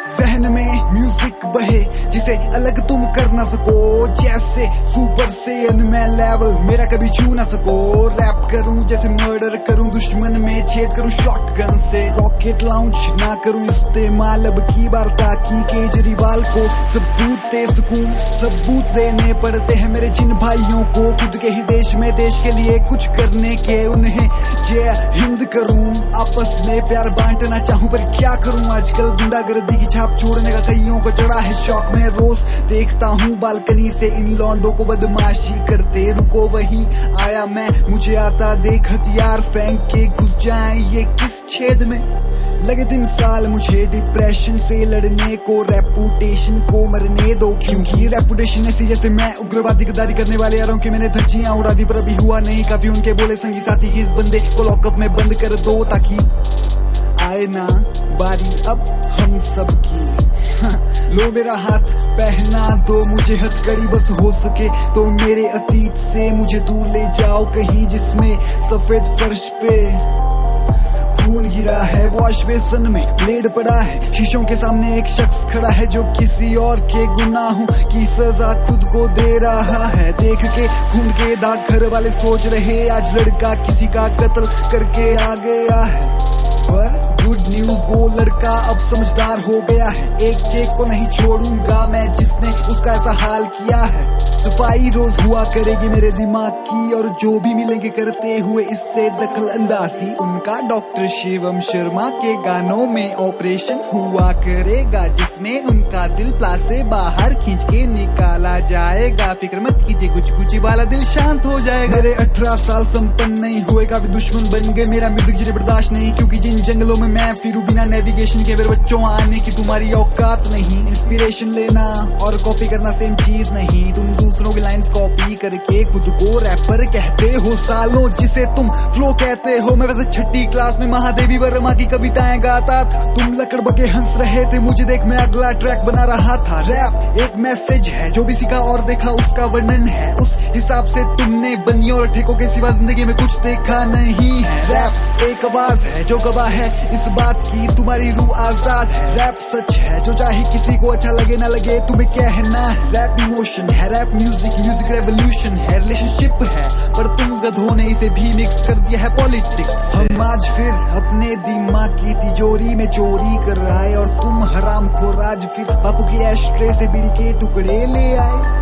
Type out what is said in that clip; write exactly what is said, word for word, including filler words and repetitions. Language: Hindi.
जहन में म्यूजिक बहे जिसे अलग तुम कर ना सको, जैसे सुपर सेयन मैं लेवल मेरा कभी छू ना सको। रैप करूं जैसे मर्डर करूं, दुश्मन में छेद करूं शॉटगन से। रॉकेट लॉन्च ना करूं इस्तेमाल अब की बार, ताकि केजरीवाल को सबूत दे सकूं। सबूत देने पड़ते हैं मेरे जिन भाइयों को, खुद के ही देश में देश के लिए कुछ करने के, उन्हें जय हिंद करूं। आपस में प्यार बांटना चाहूं पर क्या करूं, आजकल गुंडागर्दी की छाप छोड़ने का कईयों को चढ़ा है शौक। मैं रोज देखता हूँ बालकनी से इन लौंडों को बदमाशी करते, रुको वहीं आया मैं, मुझे आता देख हथियार फेंक के घुस जाए ये किस छेद में। लगे तीन साल मुझे डिप्रेशन से लड़ने को, रेपुटेशन को मरने दो, क्योंकि रेपुटेशन ऐसी जैसे मैं उग्रवादी गद्दारी करने वाले यारों की मैंने धज्जियां उड़ा दी, पर अभी हुआ नहीं काफी। उनके बोले संगी साथी इस बंदे को लॉकअप में बंद कर दो, ताकि आए ना बारी अब हम सबकी। लो मेरा हाथ पहना दो मुझे हथकड़ी, बस हो सके तो मेरे अतीत से मुझे दूर ले जाओ कहीं जिसमें सफेद फर्श पे खून गिरा है, वॉश बेसन में ब्लेड पड़ा है, शीशों के सामने एक शख्स खड़ा है जो किसी और के गुनाहों की सजा खुद को दे रहा है। देख के खून के दाग घर वाले सोच रहे आज लड़का किसी का कत्ल करके आ गया है, पर गुड न्यूज वो लड़का अब समझदार हो गया है। एक एक को नहीं छोड़ूंगा मैं जिसने उसका ऐसा हाल किया है। सफाई रोज हुआ करेगी मेरे दिमाग की, और जो भी मिलेंगे करते हुए इससे दखल अंदाजी, उनका डॉक्टर शिवम शर्मा के गानों में ऑपरेशन हुआ करेगा, जिसमें उनका दिल प्लास से बाहर खींच के निकाला जाएगा। फिक्र मत कीजिए कुछ कुछ वाला दिल शांत हो जाएगा। मेरे अठारह साल संपन्न नहीं हुए, काफी दुश्मन बन गए, मेरा म्यूजिक जिन्हें बर्दाश्त नहीं, क्योंकि जिन जंगलों में मैं फिरूं बिना नेविगेशन के, मेरे बच्चों आने की तुम्हारी औकात नहीं। इंस्पिरेशन लेना और कॉपी करना सेम चीज नहीं, तुम दूसरों की लाइंस कॉपी करके खुद को रैपर कहते हो। सालों जिसे तुम फ्लो कहते हो, मैं वैसे छठी क्लास में महादेवी वर्मा की कविताएं गाता था, तुम लकड़ बके हंस रहे थे मुझे देख, मैं अगला ट्रैक बना रहा था। रैप एक मैसेज है, जो भी सीखा और देखा उसका वर्णन है, उस हिसाब से तुमने बनियों और ठेकों के सिवा जिंदगी में कुछ देखा नहीं है। रैप एक आवाज है जो गवाह है इस बात की तुम्हारी रूह आजाद है। रैप सच है जो चाहे किसी को अच्छा लगे ना लगे तुम्हें कहना है। रैप इमोशन है, रैप म्यूजिक म्यूजिक रेवोल्यूशन है, रिलेशनशिप है, पर तुम गधों ने इसे भी मिक्स कर दिया है पॉलिटिक्स। हम आज फिर अपने दिमाग की तिजोरी में चोरी कर आए, और तुम हरामखोर आज फिर बापू की एस्ट्रे से बीड़ी के टुकड़े ले आए।